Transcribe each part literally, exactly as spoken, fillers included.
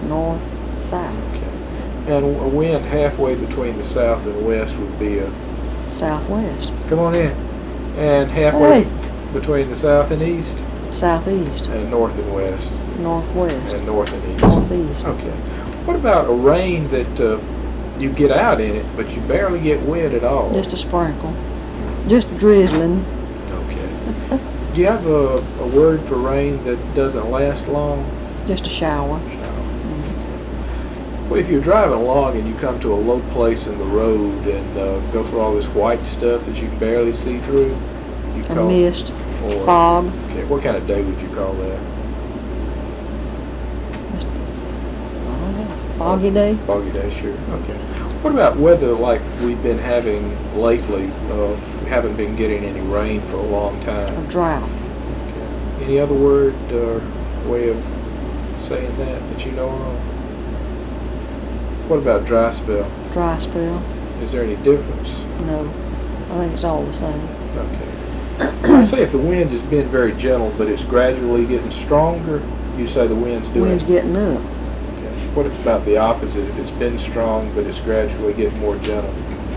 north, south. Okay. And a wind halfway between the south and west would be a... Southwest. Come on in. And halfway Hey. between the south and east? Southeast. And north and west? Northwest. And north and east? Northeast. Okay. What about a rain that uh, you get out in it, but you barely get wet at all? Just a sprinkle. Just drizzling. Okay. Do you have a, a word for rain that doesn't last long? Just a shower. Shower. Mm-hmm. Well, if you're driving along and you come to a low place in the road and uh, go through all this white stuff that you can barely see through, you A call mist. or, Fog. Okay. What kind of day would you call that? Just, I don't know. Foggy day. Foggy day, sure. Okay. What about weather like we've been having lately? Uh, we haven't been getting any rain for a long time. A drought. Okay. Any other word or way of saying that that you know of? What about dry spell? Dry spell. Is there any difference? No. I think it's all the same. Okay. I say if the wind has been very gentle, but it's gradually getting stronger, you say the wind's doing... Wind's getting up. Okay. What about the opposite? If it's been strong, but it's gradually getting more gentle?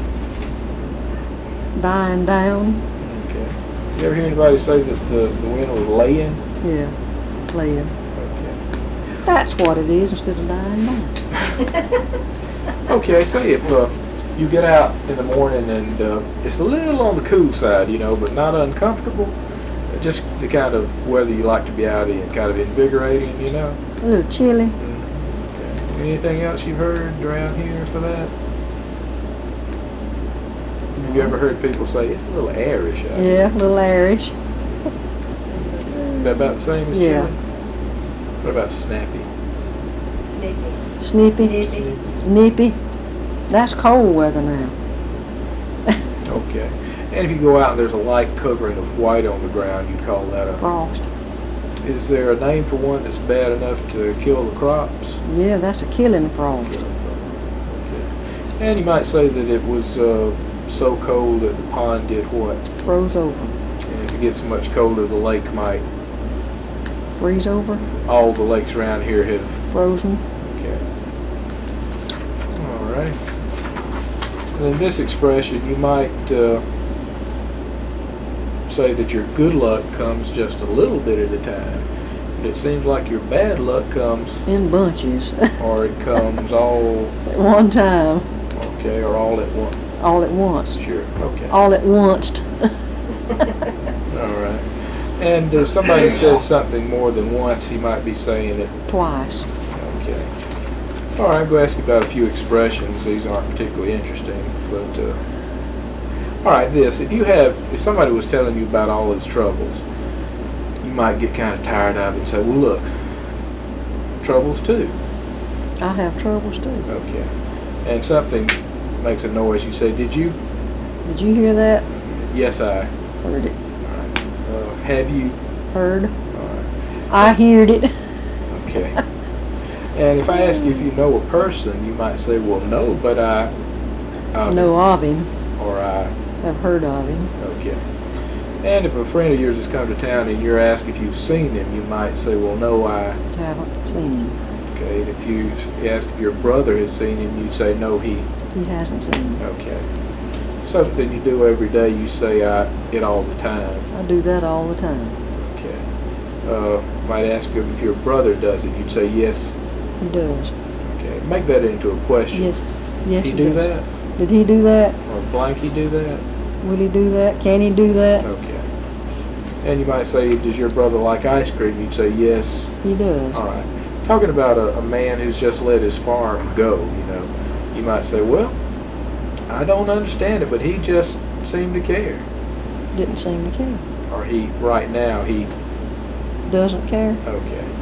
Dying down. Okay. You ever hear anybody say that the, the wind was laying? Yeah. Laying. Okay. That's what it is instead of dying down. Okay, say if uh, you get out in the morning and uh, it's a little on the cool side, you know, but not uncomfortable. Just the kind of weather you like to be out in, kind of invigorating, you know. A little chilly. Mm-hmm. Okay. Anything else you've heard around here for that? Have you ever heard people say it's a little airish out here? Yeah, a little airish. Is that about the same as Yeah. chilly? What about snappy? Snippy. Nippy. Nippy. That's cold weather now. Okay. And if you go out and there's a light covering of white on the ground, you call that a... Frost. Is there a name for one that's bad enough to kill the crops? Yeah, that's a killing frost. Okay. And you might say that it was uh, so cold that the pond did what? Froze over. And if it gets much colder, the lake might... Freeze over. All the lakes around here have... Frozen. Okay. All right. And in this expression, you might uh, say that your good luck comes just a little bit at a time. But it seems like your bad luck comes... In bunches. or it comes all... At one time. Okay, or all at once. All at once. Sure, okay. All at once. All right. And if somebody said something more than once, he might be saying it... Twice. Okay. All right, I'm going to ask you about a few expressions. These aren't particularly interesting, but... Uh, all right, this. If you have... If somebody was telling you about all his troubles, you might get kind of tired of it and say, well, look, troubles too. I have troubles too. Okay. And something makes a noise. You say, did you? Did you hear that? Yes, I. Heard it. All right. Uh, have you? Heard. All right. I heard it. Okay. And if I ask you if you know a person, you might say, well, no, but I... I know of him. Or I... I've heard of him. Okay. And if a friend of yours has come to town and you're asked if you've seen him, you might say, well, no, I... Haven't seen him. Okay. And if you ask if your brother has seen him, you'd say, no, he... He hasn't seen him. Okay. Something you do every day, you say, I... it all the time. I do that all the time. Okay. Uh, might ask you if your brother does it, you'd say, yes... He does. Okay, make that into a question. Yes. Yes, he he do does. that? Did he do that? Or blanky do that? Will he do that? Can he do that? Okay. And you might say, does your brother like ice cream? You'd say, yes. He does. All right. Talking about a, a man who's just let his farm go, you know, you might say, well, I don't understand it, but he just seemed to care. Didn't seem to care. Or he, right now, he... Doesn't care. Okay.